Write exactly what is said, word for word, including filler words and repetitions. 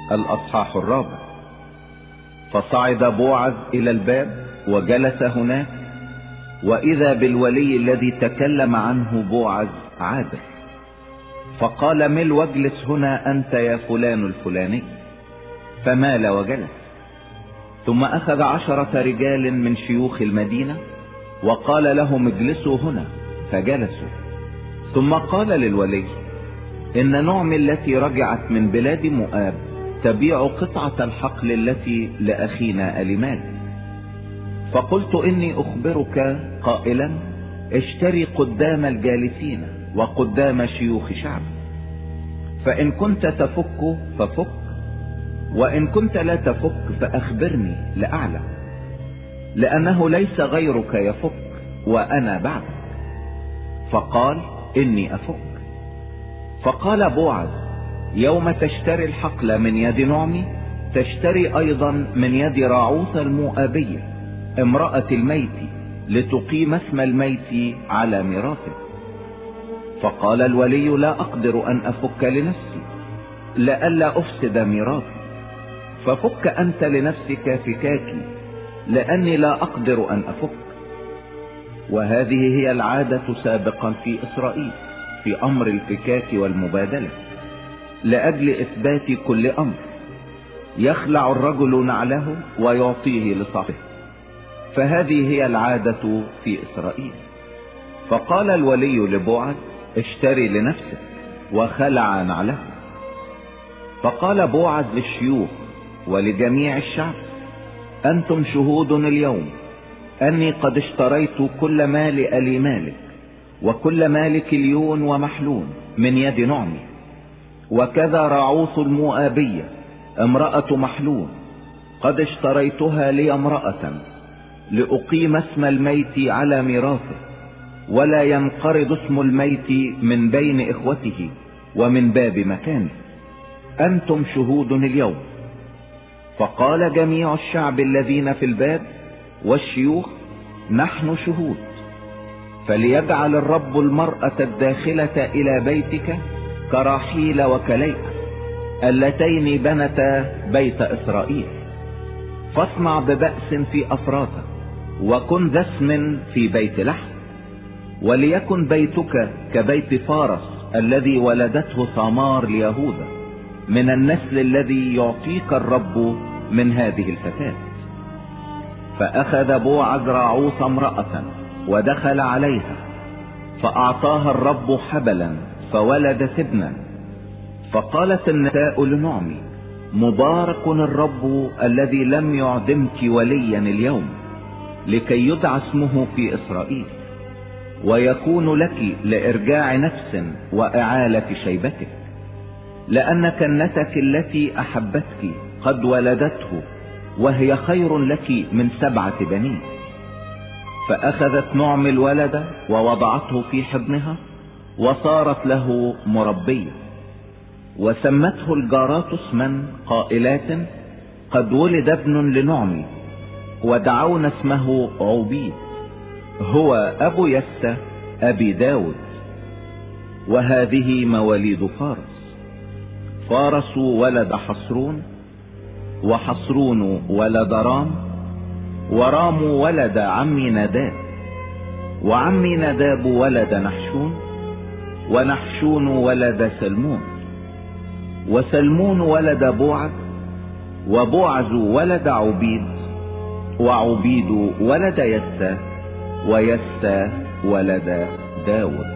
الأصحاح الرابع. فصعد بوعز إلى الباب وجلس هناك، وإذا بالولي الذي تكلم عنه بوعز عادل، فقال: مل واجلس هنا أنت يا فلان الفلاني. فمال وجلس. ثم أخذ عشرة رجال من شيوخ المدينة وقال لهم: اجلسوا هنا، فجلسوا. ثم قال للولي: إن نعمي التي رجعت من بلاد مؤاب تبيع قطعة الحقل التي لأخينا أليمال. فقلت: إني أخبرك قائلا: اشتري قدام الجالسين وقدام شيوخ شعب، فإن كنت تفك ففك، وإن كنت لا تفك فأخبرني لأعلم، لأنه ليس غيرك يفك وأنا بعدك. فقال: إني أفك. فقال بوعز: يوم تشتري الحقل من يد نعمي تشتري أيضا من يد راعوث المؤابية امرأة الميت، لتقيم اسم الميت على ميراثه. فقال الولي: لا أقدر أن أفك لنفسي لئلا أفسد ميراثي، ففك أنت لنفسك فكاكي، لأني لا أقدر أن أفك. وهذه هي العادة سابقا في إسرائيل في أمر الفكاك والمبادلة، لأجل إثبات كل أمر. يخلع الرجل نعله ويعطيه لصاحبه، فهذه هي العادة في إسرائيل. فقال الولي لبوعز: اشتري لنفسك، وخلع نعله. فقال بوعز للشيوخ ولجميع الشعب: أنتم شهود اليوم أني قد اشتريت كل مال أليمالك وكل مال كليون ومحلون من يد نعمي، وكذا راعوث المؤابية امرأة محلون قد اشتريتها لي امرأة لأقيم اسم الميت على ميراثه، ولا ينقرض اسم الميت من بين إخوته ومن باب مكانه. أنتم شهود اليوم. فقال جميع الشعب الذين في الباب والشيوخ: نحن شهود. فليجعل الرب المرأة الداخلة إلى بيتك كراحيل وكليئة اللتين بنتا بيت إسرائيل، فاصنع ببأس في أفراثك، وكن ذا اسم في بيت لحم. وليكن بيتك كبيت فارس الذي ولدته ثمار ليهوذا، من النسل الذي يعطيك الرب من هذه الفتاة. فأخذ بوعز راعوث امرأة ودخل عليها، فأعطاها الرب حبلا فولدت ابنا. فقالت النساء لنعمي: مبارك الرب الذي لم يعدمك وليا اليوم، لكي يدعى اسمه في إسرائيل، ويكون لك لإرجاع نفس وإعالة شيبتك، لأن كنتك التي أحبتك قد ولدته، وهي خير لك من سبعة بنين. فأخذت نعمي الولد ووضعته في حضنها، وصارت له مربية. وسمته الجارات اسما قائلات: قد ولد ابن لنعمي، ودعونا اسمه عبيد، هو أبو يسى أبي داود. وهذه مواليد فارس: فارس ولد حصرون، وحصرون ولد رام، ورام ولد عمي نداب، وعمي نداب ولد نحشون، ونحشون ولد سلمون، وسلمون ولد بوعز، وبوعز ولد عبيد، وعبيد ولد يسى، ويسى ولد داود.